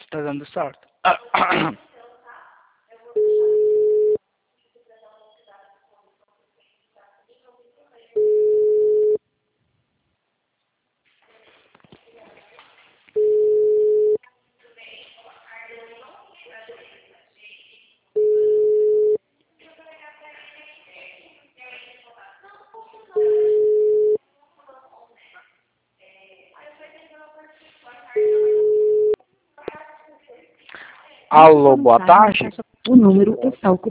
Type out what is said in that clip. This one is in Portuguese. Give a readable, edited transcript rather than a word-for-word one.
está dando certo. Alô, boa tarde. O número está ocupado.